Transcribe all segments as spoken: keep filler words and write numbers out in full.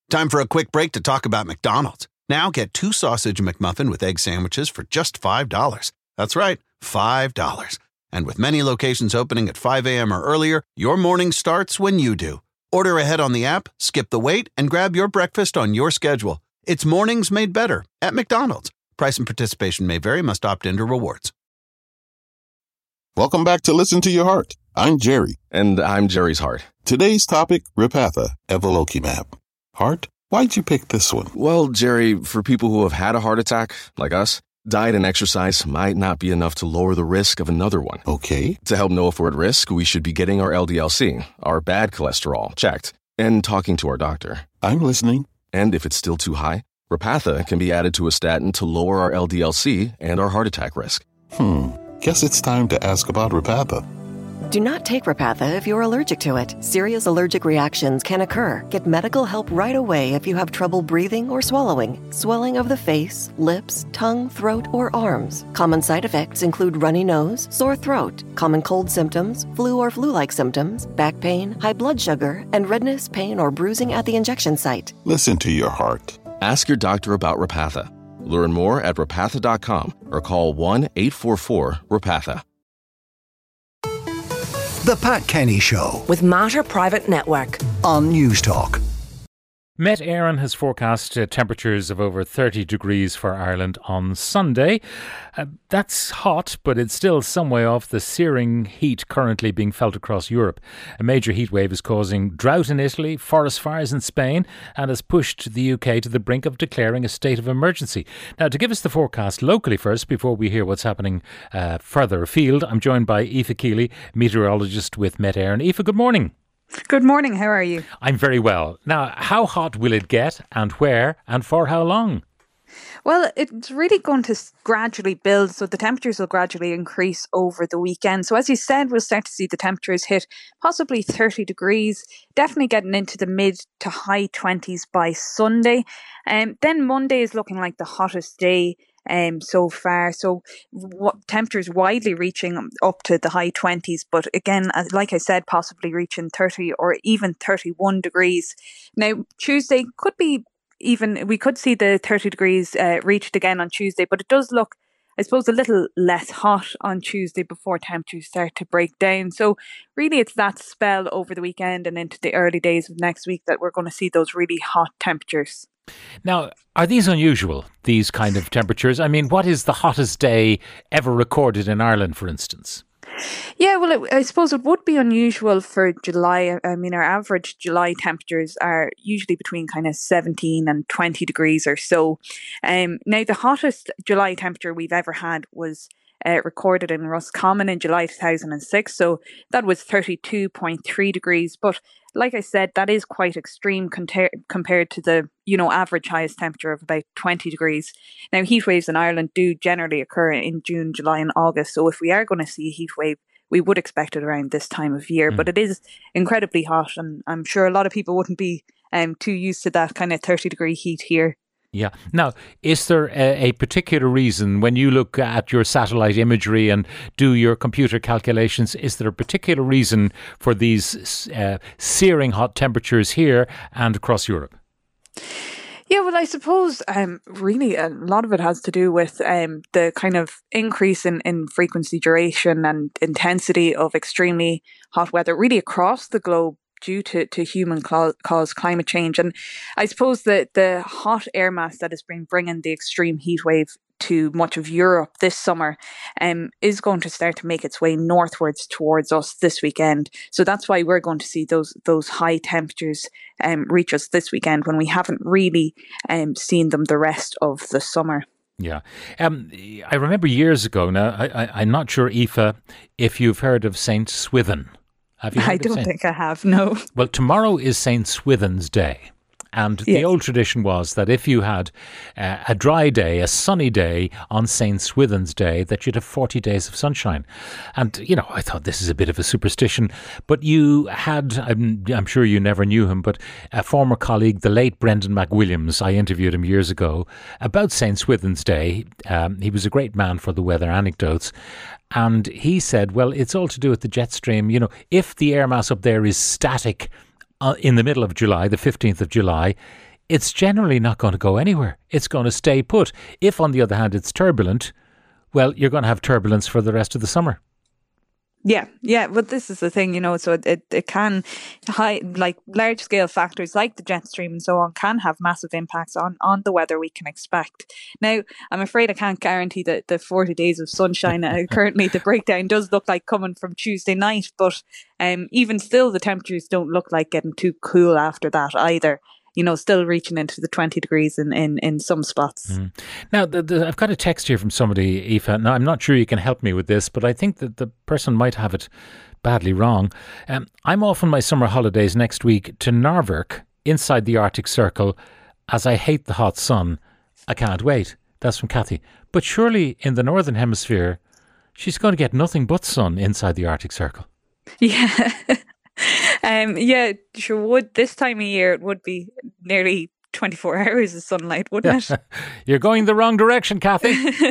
Time for a quick break to talk about McDonald's. Now get two sausage McMuffin with egg sandwiches for just five dollars. That's right, five dollars. And with many locations opening at five a.m. or earlier, your morning starts when you do. Order ahead on the app, skip the wait, and grab your breakfast on your schedule. It's mornings made better at McDonald's. Price and participation may vary. Must opt into rewards. Welcome back to Listen to Your Heart. I'm Jerry. And I'm Jerry's heart. Today's topic, Repatha, Evolocumab. Heart, why'd you pick this one? Well, Jerry, for people who have had a heart attack, like us, diet and exercise might not be enough to lower the risk of another one. Okay. To help know if we're at risk, we should be getting our L D L C, our bad cholesterol, checked, and talking to our doctor. I'm listening. And if it's still too high, Repatha can be added to a statin to lower our L D L C and our heart attack risk. Hmm. Guess it's time to ask about Repatha. Do not take Repatha if you're allergic to it. Serious allergic reactions can occur. Get medical help right away if you have trouble breathing or swallowing, swelling of the face, lips, tongue, throat, or arms. Common side effects include runny nose, sore throat, common cold symptoms, flu or flu-like symptoms, back pain, high blood sugar, and redness, pain, or bruising at the injection site. Listen to your heart. Ask your doctor about Repatha. Learn more at repatha dot com or call one eight four four REPATHA. The Pat Kenny Show with Mater Private Network on News Talk. Met Éireann has forecast uh, temperatures of over thirty degrees for Ireland on Sunday. Uh, that's hot, but it's still some way off the searing heat currently being felt across Europe. A major heat wave is causing drought in Italy, forest fires in Spain, and has pushed the U K to the brink of declaring a state of emergency. Now, to give us the forecast locally first, before we hear what's happening uh, further afield, I'm joined by Aoife Keeley, meteorologist with Met Éireann. Aoife, good morning. Good morning, how are you? I'm very well. Now, how hot will it get and where and for how long? Well, it's really going to gradually build, so the temperatures will gradually increase over the weekend. So as you said, we'll start to see the temperatures hit possibly thirty degrees, definitely getting into the mid to high twenties by Sunday. And um, then Monday is looking like the hottest day Um, so far. So what temperatures widely reaching up to the high twenties, but again, as, like I said, possibly reaching thirty or even thirty-one degrees. Now, Tuesday could be even, we could see the thirty degrees uh, reached again on Tuesday, but it does look, I suppose, a little less hot on Tuesday before temperatures start to break down. So really it's that spell over the weekend and into the early days of next week that we're going to see those really hot temperatures. Now, are these unusual, these kind of temperatures? I mean, what is the hottest day ever recorded in Ireland, for instance? Yeah, well, it, I suppose it would be unusual for July. I mean, our average July temperatures are usually between kind of seventeen and twenty degrees or so. Um, now, the hottest July temperature we've ever had was Uh, recorded in Roscommon in July two thousand six. So that was thirty-two point three degrees. But like I said, that is quite extreme conta- compared to the, you know, average highest temperature of about twenty degrees. Now, heat waves in Ireland do generally occur in June, July and August. So if we are going to see a heat wave, we would expect it around this time of year. Mm. But it is incredibly hot, and I'm sure a lot of people wouldn't be um, too used to that kind of thirty degree heat here. Yeah. Now, is there a, a particular reason when you look at your satellite imagery and do your computer calculations, is there a particular reason for these uh, searing hot temperatures here and across Europe? Yeah, well, I suppose um, really a lot of it has to do with um, the kind of increase in, in frequency, duration and intensity of extremely hot weather really across the globe, due to, to human caused climate change. And I suppose that the hot air mass that has been bringing the extreme heat wave to much of Europe this summer um, is going to start to make its way northwards towards us this weekend. So that's why we're going to see those those high temperatures um, reach us this weekend when we haven't really um, seen them the rest of the summer. Yeah. Um, I remember years ago, now, I, I, I'm not sure, Aoife, if you've heard of Saint Swithin. Have you heard I don't Saint? think I have, no. Well, tomorrow is Saint Swithin's Day. And yes. The old tradition was that if you had uh, a dry day, a sunny day on Saint Swithin's Day, that you'd have forty days of sunshine. And, you know, I thought this is a bit of a superstition. But you had, I'm, I'm sure you never knew him, but a former colleague, the late Brendan McWilliams, I interviewed him years ago about Saint Swithin's Day. Um, he was a great man for the weather anecdotes. And he said, well, it's all to do with the jet stream. You know, if the air mass up there is static uh, in the middle of July, the fifteenth of July, it's generally not going to go anywhere. It's going to stay put. If, on the other hand, it's turbulent, well, you're going to have turbulence for the rest of the summer. Yeah, yeah, but this is the thing, you know, so it, it, it can, high, like large scale factors like the jet stream and so on can have massive impacts on, on the weather we can expect. Now, I'm afraid I can't guarantee that the forty days of sunshine. uh, currently, the breakdown does look like coming from Tuesday night, but um, even still, the temperatures don't look like getting too cool after that either. You know, still reaching into the twenty degrees in, in, in some spots. Mm. Now, the, the, I've got a text here from somebody, Aoife. Now, I'm not sure you can help me with this, but I think that the person might have it badly wrong. Um, I'm off on my summer holidays next week to Narvik, inside the Arctic Circle. As I hate the hot sun, I can't wait. That's from Kathy. But surely in the Northern Hemisphere, she's going to get nothing but sun inside the Arctic Circle. Yeah. Um, yeah, sure would. This time of year, it would be nearly twenty-four hours of sunlight, wouldn't it? You're going the wrong direction, Kathy.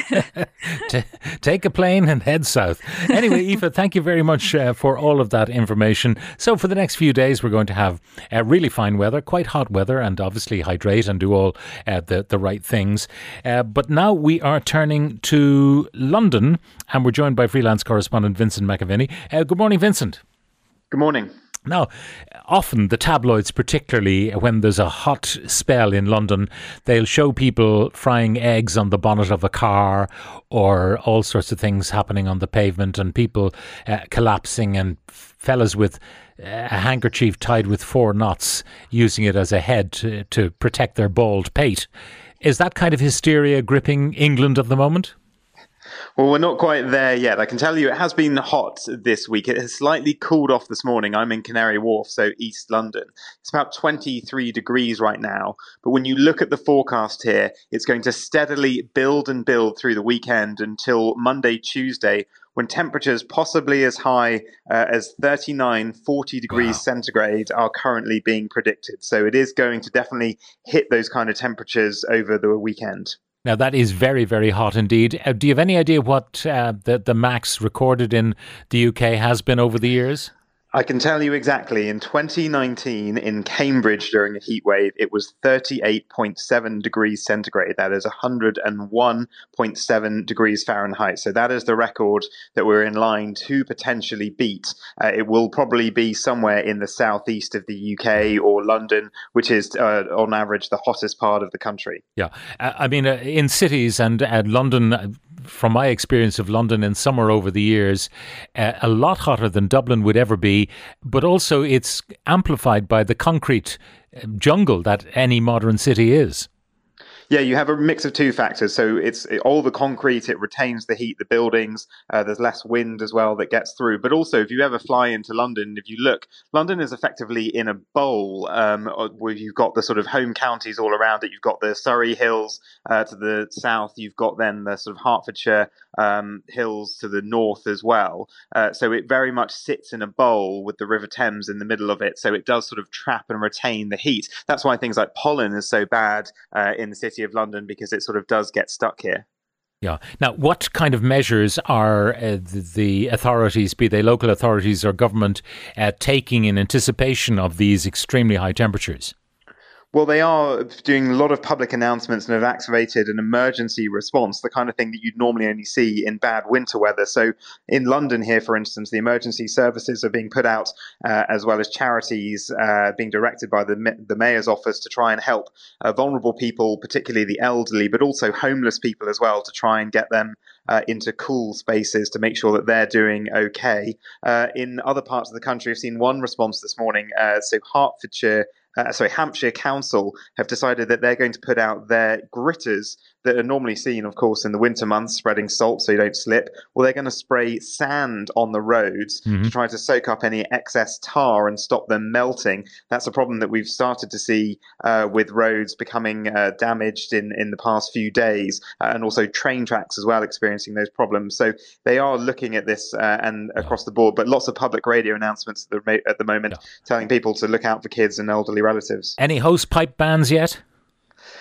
T- take a plane and head south. Anyway, Aoife, thank you very much uh, for all of that information. So for the next few days, we're going to have uh, really fine weather, quite hot weather, and obviously hydrate and do all uh, the, the right things. Uh, but now we are turning to London, and we're joined by freelance correspondent Vincent McAvenny. Uh, good morning, Vincent. Good morning. Now, often the tabloids, particularly when there's a hot spell in London, they'll show people frying eggs on the bonnet of a car or all sorts of things happening on the pavement and people uh, collapsing and fellas with a handkerchief tied with four knots using it as a head to, to protect their bald pate. Is that kind of hysteria gripping England at the moment? Well, we're not quite there yet. I can tell you it has been hot this week. It has slightly cooled off this morning. I'm in Canary Wharf, so East London. It's about twenty-three degrees right now. But when you look at the forecast here, it's going to steadily build and build through the weekend until Monday, Tuesday, when temperatures possibly as high uh, as thirty-nine, forty degrees wow. centigrade are currently being predicted. So it is going to definitely hit those kind of temperatures over the weekend. Now, that is very, very hot indeed. Uh, do you have any idea what uh, the, the max recorded in the U K has been over the years? I can tell you exactly. In twenty nineteen, in Cambridge during a heat wave, it was thirty-eight point seven degrees centigrade. That is one hundred one point seven degrees Fahrenheit. So that is the record that we're in line to potentially beat. Uh, it will probably be somewhere in the southeast of the U K or London, which is uh, on average the hottest part of the country. Yeah. Uh, I mean, uh, in cities and uh, London, uh, from my experience of London in summer over the years, uh, a lot hotter than Dublin would ever be. But also it's amplified by the concrete jungle that any modern city is. Yeah, you have a mix of two factors. So it's it, all the concrete, it retains the heat, the buildings, uh, there's less wind as well that gets through. But also, if you ever fly into London, if you look, London is effectively in a bowl um, where you've got the sort of home counties all around it. You've got the Surrey Hills uh, to the south. You've got then the sort of Hertfordshire um, hills to the north as well. Uh, so it very much sits in a bowl with the River Thames in the middle of it. So it does sort of trap and retain the heat. That's why things like pollen is so bad uh, in the city of London, because it sort of does get stuck here. Yeah. Now, what kind of measures are uh, the, the authorities, be they local authorities or government, uh, taking in anticipation of these extremely high temperatures? Well, they are doing a lot of public announcements and have activated an emergency response, the kind of thing that you'd normally only see in bad winter weather. So in London here, for instance, the emergency services are being put out, uh, as well as charities uh, being directed by the, the mayor's office to try and help uh, vulnerable people, particularly the elderly, but also homeless people as well, to try and get them uh, into cool spaces to make sure that they're doing okay. Uh, in other parts of the country, I've seen one response this morning. Uh, so Hertfordshire Uh, sorry, Hampshire Council have decided that they're going to put out their gritters that are normally seen, of course, in the winter months, spreading salt so you don't slip. Well, they're going to spray sand on the roads mm-hmm. to try to soak up any excess tar and stop them melting. That's a problem that we've started to see uh, with roads becoming uh, damaged in, in the past few days, uh, and also train tracks as well experiencing those problems. So they are looking at this uh, and across the board, but lots of public radio announcements at the, at the moment yeah. telling people to look out for kids and elderly relatives. Any hose pipe bans yet?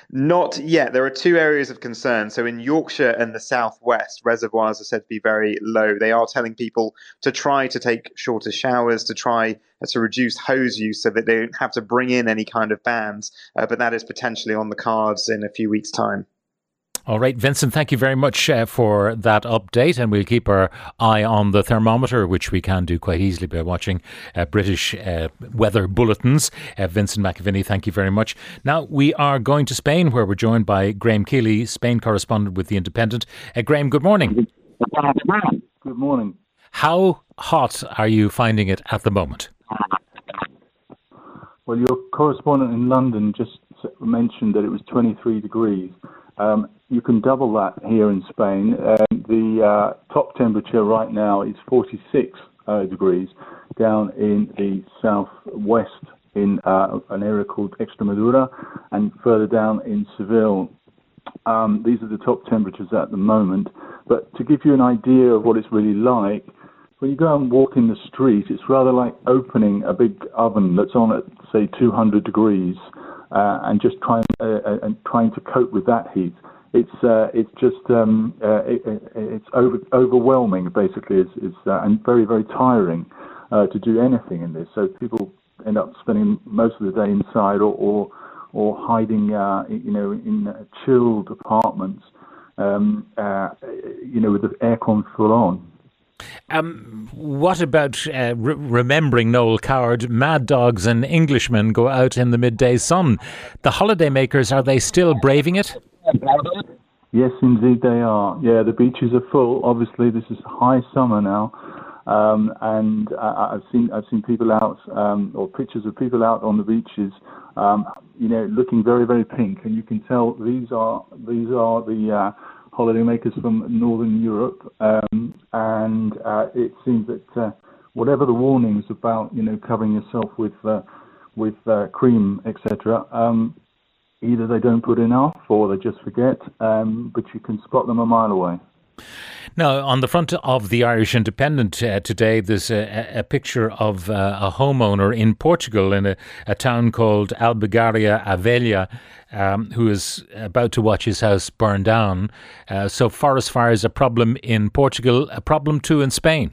Not yet. There are two areas of concern. So in Yorkshire and the southwest, reservoirs are said to be very low. They are telling people to try to take shorter showers, to try to reduce hose use so that they don't have to bring in any kind of bans. Uh, but that is potentially on the cards in a few weeks' time. All right, Vincent, thank you very much uh, for that update, and we'll keep our eye on the thermometer, which we can do quite easily by watching uh, British uh, weather bulletins. Uh, Vincent McAviney, thank you very much. Now, we are going to Spain, where we're joined by Graham Keeley, Spain correspondent with The Independent. Uh, Graham, good morning. Good morning. How hot are you finding it at the moment? Well, your correspondent in London just mentioned that it was twenty-three degrees. Um, you can double that here in Spain. Um, the uh, top temperature right now is forty-six uh, degrees down in the southwest in uh, an area called Extremadura, and further down in Seville. Um, these are the top temperatures at the moment. But to give you an idea of what it's really like, when you go and walk in the street, it's rather like opening a big oven that's on at, say, two hundred degrees. Uh, and just trying uh, and trying to cope with that heat. It's uh, it's just um, uh, it, it's over, overwhelming, basically, is, is uh, and very very tiring uh, to do anything in this. So people end up spending most of the day inside or or, or hiding, uh, you know, in uh, chilled apartments, um, uh, you know, with the aircon full on. Um, what about uh, re- remembering Noel Coward? Mad dogs and Englishmen go out in the midday sun. The holidaymakers, are they still braving it? Yes, indeed they are. Yeah, the beaches are full. Obviously, this is high summer now, um, and I, I've seen I've seen people out, um, or pictures of people out on the beaches, um, you know, looking very very pink, and you can tell these are these are the uh, holidaymakers from Northern Europe, um, and uh, it seems that uh, whatever the warnings about, you know, covering yourself with uh, with uh, cream, et cetera, um, either they don't put enough or they just forget, um, but you can spot them a mile away. Now, on the front of the Irish Independent uh, today, there's a, a picture of uh, a homeowner in Portugal in a, a town called Albergaria Avella, um, who is about to watch his house burn down. Uh, so forest fires are a problem in Portugal, a problem too in Spain.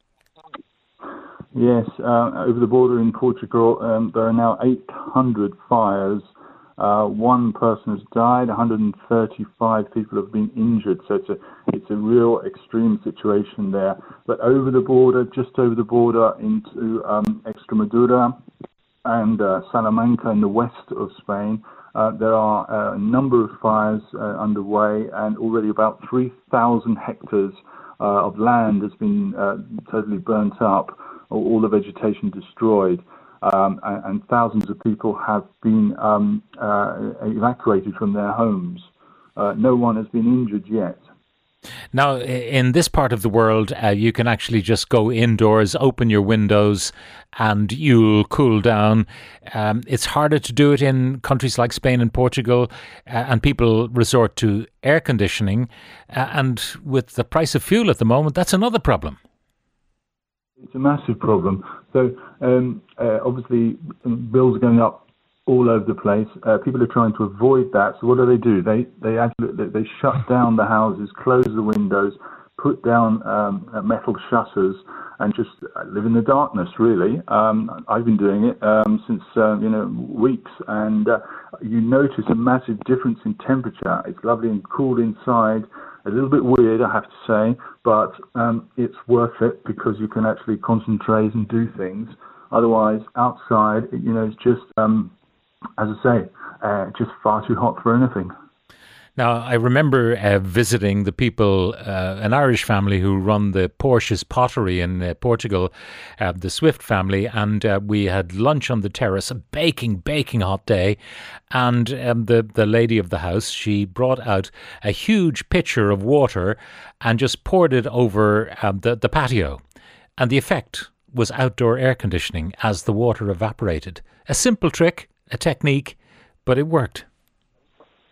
Yes, uh, over the border in Portugal, um, there are now eight hundred fires. Uh, one person has died, one hundred thirty-five people have been injured, so it's a it's a real extreme situation there. But over the border, just over the border into um, Extremadura and uh, Salamanca in the west of Spain, uh, there are a number of fires uh, underway, and already about three thousand hectares uh, of land has been uh, totally burnt up, all the vegetation destroyed. Um, and, and thousands of people have been um, uh, evacuated from their homes. Uh, no one has been injured yet. Now, in this part of the world, uh, you can actually just go indoors, open your windows, and you'll cool down. Um, it's harder to do it in countries like Spain and Portugal, uh, and people resort to air conditioning. Uh, and with the price of fuel at the moment, that's another problem. It's a massive problem. So um, uh, obviously bills are going up all over the place. Uh, people are trying to avoid that. So what do they do? They they actually they shut down the houses, close the windows, put down um, metal shutters, and just live in the darkness. Really, um, I've been doing it um, since uh, you know weeks, and uh, you notice a massive difference in temperature. It's lovely and cool inside. A little bit weird, I have to say, but um, it's worth it because you can actually concentrate and do things. Otherwise, outside, you know, it's just, um, as I say, uh, just far too hot for anything. Now, I remember uh, visiting the people, uh, an Irish family who run the Porsche's Pottery in uh, Portugal, uh, the Swift family, and uh, we had lunch on the terrace, a baking, baking hot day, and um, the, the lady of the house, she brought out a huge pitcher of water and just poured it over um, the, the patio, and the effect was outdoor air conditioning as the water evaporated. A simple trick, a technique, but it worked.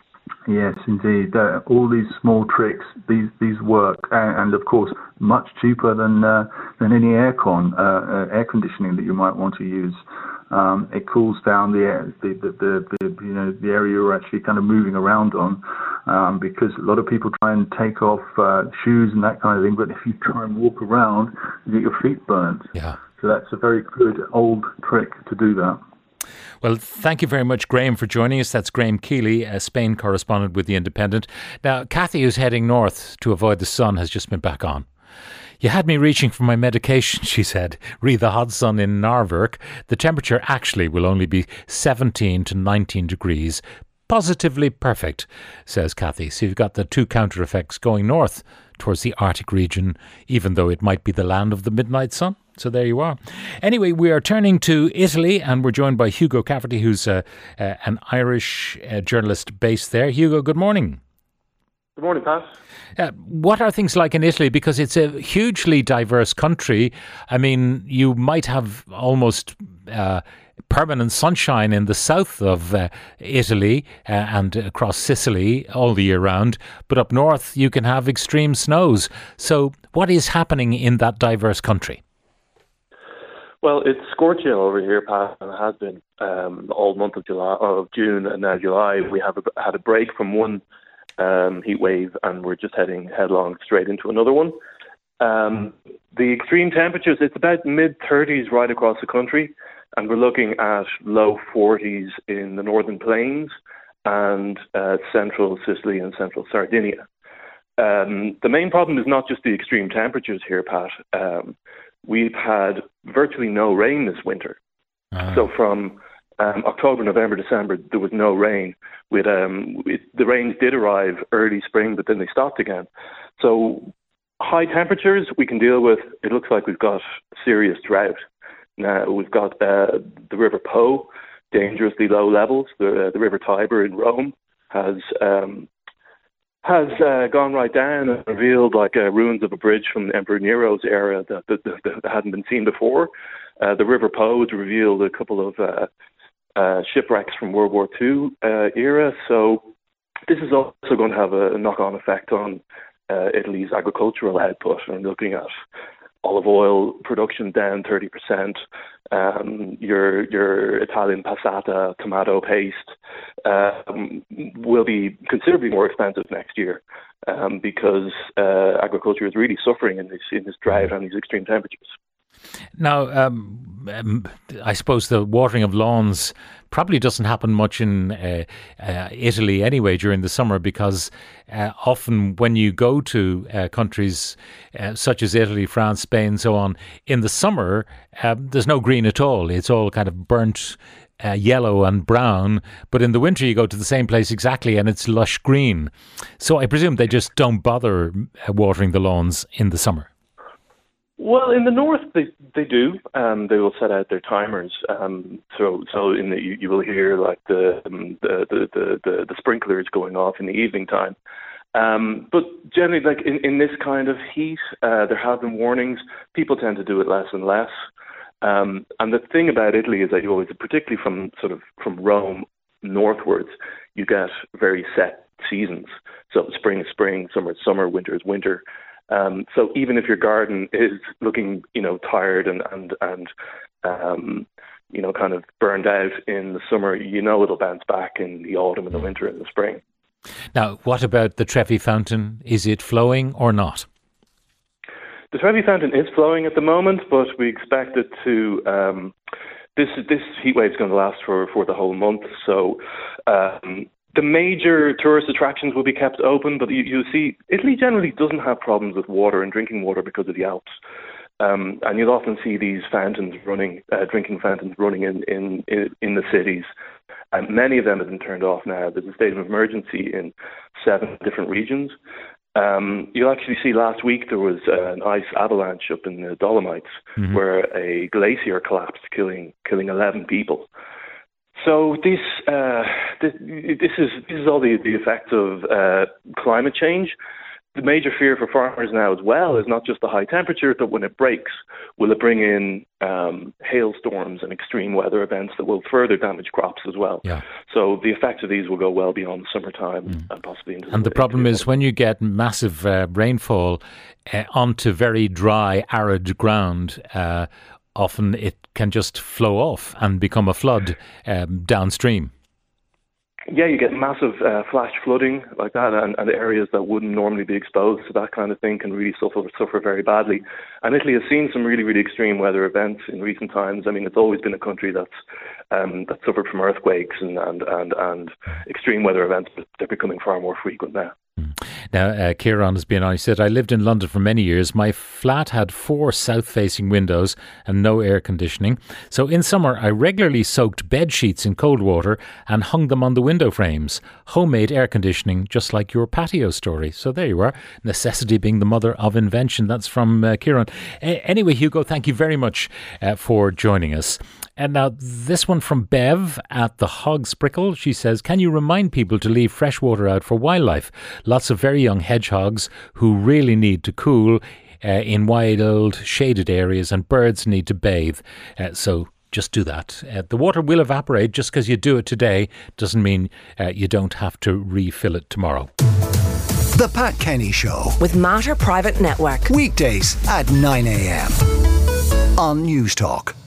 Yes, indeed. Uh, all these small tricks, these these work, and, and of course, much cheaper than uh, than any aircon, uh, uh, air conditioning that you might want to use. Um, it cools down the, air, the, the, the, the you know the area you're actually kind of moving around on, um, because a lot of people try and take off uh, shoes and that kind of thing. But if you try and walk around, you get your feet burnt. Yeah. So that's a very good old trick to do that. Well, thank you very much, Graham, for joining us. That's Graham Keeley, a Spain correspondent with The Independent. Now, Kathy, who's heading north to avoid the sun, has just been back on. You had me reaching for my medication, she said. Re the hot sun in Narvik. The temperature actually will only be seventeen to nineteen degrees. Positively perfect, says Kathy. So you've got the two counter effects going north towards the Arctic region, even though it might be the land of the midnight sun. So there you are. Anyway, we are turning to Italy, and we're joined by Hugo Cafferty, who's uh, uh, an Irish uh, journalist based there. Hugo, good morning. Good morning, Pat. Uh, what are things like in Italy? Because it's a hugely diverse country. I mean, you might have almost uh, permanent sunshine in the south of uh, Italy uh, and across Sicily all the year round, but up north you can have extreme snows. So what is happening in that diverse country? Well, it's scorching over here, Pat, and it has been um, all month of July, of June, and now July. We have a, had a break from one um, heat wave, and we're just heading headlong straight into another one. Um, the extreme temperatures, it's about mid thirties right across the country, and we're looking at low forties in the northern plains and uh, central Sicily and central Sardinia. Um, the main problem is not just the extreme temperatures here, Pat. Um, We've had virtually no rain this winter. Uh-huh. So from um, October, November, December, there was no rain. With um, it, the rains did arrive early spring, but then they stopped again. So high temperatures we can deal with. It looks like we've got serious drought. Now we've got uh, the River Po, dangerously low levels. The, uh, the River Tiber in Rome has um, has uh, gone right down and revealed like uh, ruins of a bridge from Emperor Nero's era that, that, that, that hadn't been seen before. Uh, the River Po has revealed a couple of uh, uh, shipwrecks from World War Two uh, era. So this is also going to have a knock-on effect on uh, Italy's agricultural output. I'm looking at olive oil production down thirty percent, um, your your Italian passata tomato paste um, will be considerably more expensive next year um, because uh, agriculture is really suffering in this in this drought and these extreme temperatures. Now, um, um, I suppose the watering of lawns probably doesn't happen much in uh, uh, Italy anyway during the summer, because uh, often when you go to uh, countries uh, such as Italy, France, Spain, so on, in the summer, uh, there's no green at all. It's all kind of burnt uh, yellow and brown. But in the winter, you go to the same place exactly and it's lush green. So I presume they just don't bother watering the lawns in the summer. Well, in the north, they they do. Um, they will set out their timers. Um, so so in the, you, you will hear like the, um, the, the, the, the the sprinklers going off in the evening time. Um, but generally, like in, in this kind of heat, uh, there have been warnings. People tend to do it less and less. Um, and the thing about Italy is that you always, particularly from sort of from Rome northwards, you get very set seasons. So spring is spring, summer is summer, winter is winter. Um, so even if your garden is looking, you know, tired and and and um, you know, kind of burned out in the summer, you know, it'll bounce back in the autumn and the winter and the spring. Now, what about the Trevi Fountain? Is it flowing or not? The Trevi Fountain is flowing at the moment, but we expect it to. Um, this this heat wave is going to last for for the whole month, so. Um, The major tourist attractions will be kept open, but you, you see, Italy generally doesn't have problems with water and drinking water because of the Alps. Um, and you'll often see these fountains running, uh, drinking fountains running in, in, in, in the cities. And many of them have been turned off now. There's a state of emergency in seven different regions. Um, you'll actually see last week there was uh, an ice avalanche up in the Dolomites mm-hmm. where a glacier collapsed, killing killing eleven people. So this, uh, this this is this is all the, the effects of uh, climate change. the major fear for farmers now as well is not just the high temperature, but when it breaks, will it bring in um, hailstorms and extreme weather events that will further damage crops as well. Yeah. So the effects of these will go well beyond the summertime mm. and possibly into And the, the problem is autumn. When you get massive uh, rainfall uh, onto very dry, arid ground, uh, often it can just flow off and become a flood um, downstream. Yeah, you get massive uh, flash flooding like that, and, and areas that wouldn't normally be exposed to that kind of thing can really suffer suffer very badly. And Italy has seen some really, really extreme weather events in recent times. I mean, it's always been a country that's um, that suffered from earthquakes and, and, and, and extreme weather events, but they're becoming far more frequent now. Now, uh, Kieran has been on. He said, I lived in London for many years. My flat had four south-facing windows and no air conditioning. So in summer, I regularly soaked bed sheets in cold water and hung them on the window frames. Homemade air conditioning, just like your patio story. So there you are. Necessity being the mother of invention. That's from uh, Kieran. A- anyway, Hugo, thank you very much uh, for joining us. And now this one from Bev at the Hog Sprickle. She says, can you remind people to leave fresh water out for wildlife? Lots of very young hedgehogs who really need to cool uh, in wild, shaded areas, and birds need to bathe. Uh, so just do that. Uh, the water will evaporate. Just because you do it today doesn't mean uh, you don't have to refill it tomorrow. The Pat Kenny Show with Mater Private Network. Weekdays at nine a.m. on News Talk.